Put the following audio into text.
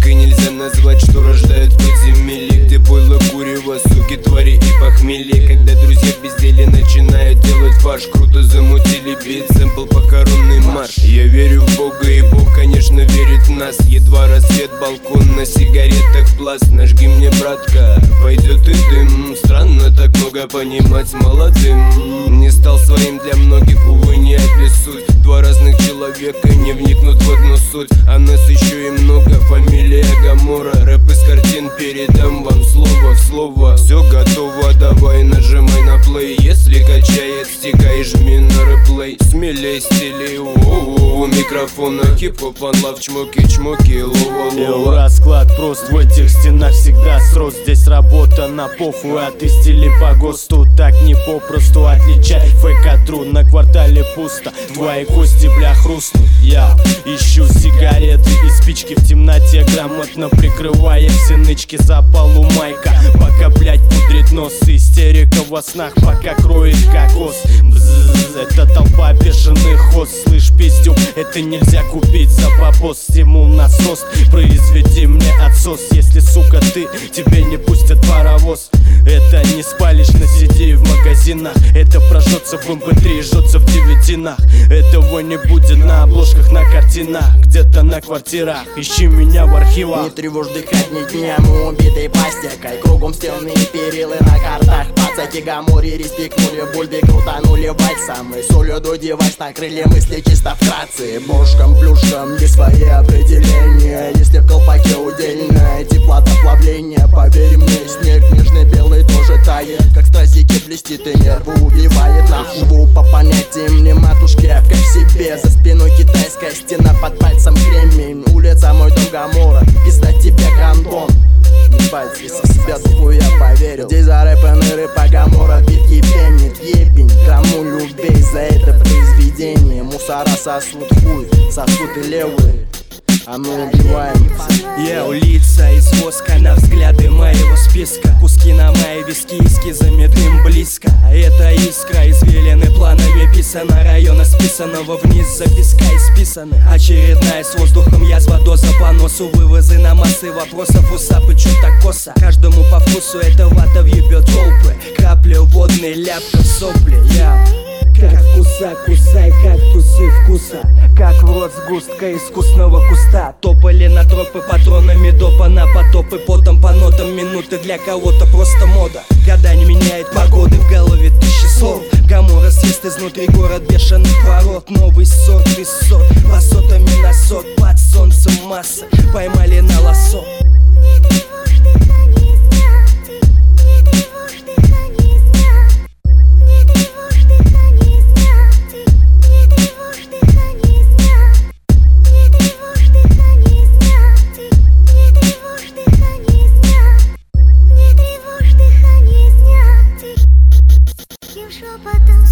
Музыкой нельзя назвать, что рождает подземелье, где пойло, курево, суки, твари и похмелье. Когда друзья в безделе начинают делать фарш, круто замутили бит, сэмпл, похоронный марш. Я верю в Бога, и Бог, конечно, верит в нас. Едва рассвет, балкон, на сигаретах пласт. Нажги мне, братка, пойдет и дым. Странно так много понимать молодым. Не стал своим для многих, увы, не описуть. Два разных человека не вникнут в одну суть. А нас еще и много, фамилия Гамора. Рэп из картин, передам вам слово в слово. Все готово, давай нажимай на плей. Если качает, стикай, жми на реплей. Смелей, стилей, у микрофона хип-хоп, анлав, чмоки-чмоки, лова-лова. Расклад прост, в этих стенах всегда срос. Здесь работа на похуй, а ты стили по ГОСТу. Так не попросту отличай фейк от тру. На квартале пусто, твои кости, бля, хрустнут. Я ищу сигареты и спички в темноте, грамотно прикрывая все нычки. Запалу майка, пока, блять, пудрит нос. Истерика во снах, пока кроет кокос. Бззз, это толпа бешеных хоз. Слышь, пиздюк, это нельзя купить за бабос. Стимул на рост, произведи мне отсос. Если, сука, ты, тебе не пустят паровоз. Это не спалишь на CD в магазинах. Это прожжется в MP3, жжется в девятинах. Этого не будет на обложках, на картинах, где-то на квартирах. Ищи меня в архивах. Не тревожь дыхать ни днем, убитой пластикой. Кругом стены и перилы на картах. Пацаки Гамори респектнули, бульби крутанули вальсом. И солью девайс накрыли мысли чисто вкратце. Бошком, плюшком, есть свои определения. Если в колпаке удельное теплота плавления, поверь мне, снег нежный белый тоже тает. Как стазики блестит и нервы убивает. Нахуй по понятиям не матушки, а как себе. За спиной китайская стена, под пальцем кремень. Улица мой дом Гамора, пизда тебе гандон. Ебать, если в себя духу я поверил. Здесь зарэпаны рэпа Гамора, бит ебенит, ебень. Кому любей за это произведение. Мусора сосут хуй, сосут и левые, а мы убиваем. Я улица из воска на взгляды моего списка. Куски на мои виски, эскизами дым близко. Это искра, извилины планами писана. Района списанного вниз, записка исписаны. Очередная с воздухом язва, доза по носу. Вывозы на массы вопросов, усапы чуть так косо. Каждому по вкусу эта вата въебет толпы. Капли водной, ляпка в сопли. Я как вкуса, кусай кактусы вкуса. Как в рот сгустка искусного куста. Топали на тропы патронами допа на потопы. Потом по нотам минуты для кого-то просто мода. Года не меняет погоды, в голове тысячи слов. Гамора съест изнутри город бешеных ворот. Новый сорт и сот, высотами на сот. Под солнцем масса, поймали на лосо. 听说吧，等。